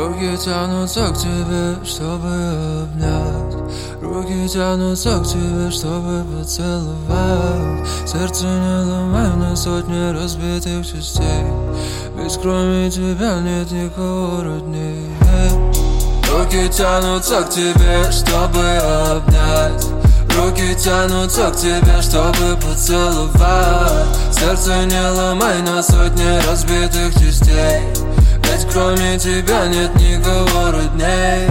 Руки тянутся к тебе, чтобы обнять. Руки тянутся к тебе, чтобы поцеловать. Сердце не ломай на сотни разбитых частей, ведь кроме тебя нет никого роднее. Руки тянутся к тебе, чтобы обнять. Руки тянутся к тебе, чтобы поцеловать. Сердце не ломай на сотни разбитых частей, ведь кроме тебя нет никого родней.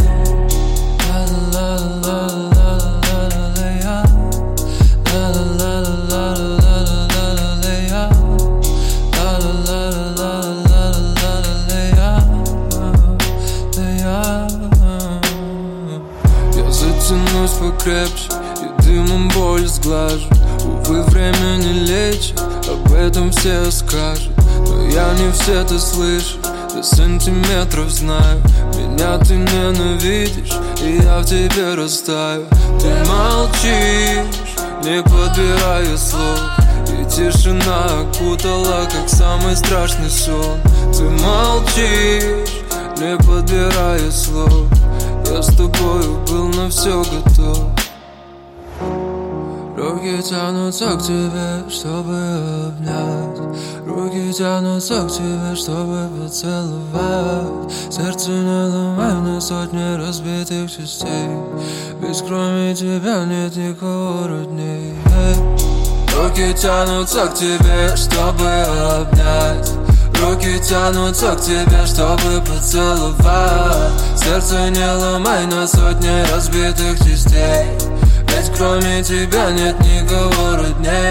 Я затянусь покрепче и дымом боль сглажу. Увы, время не лечит, об этом все скажут, но я не все это слышу. До сантиметров знаю, меня ты ненавидишь, и я в тебе растаю. Ты молчишь, не подбирая слов, и тишина окутала, как самый страшный сон. Ты молчишь, не подбирая слов, я с тобою был на все готов. Руки тянутся к тебе, чтобы обнять. Руки тянутся к тебе, чтобы поцеловать. Сердце не ломай на сотни разбитых частей, ведь кроме тебя нет никого роднее. Руки тянутся к тебе, чтобы обнять. Руки тянутся к тебе, чтобы поцеловать. Сердце не ломай на сотни разбитых частей, ведь кроме тебя нет никого роднее.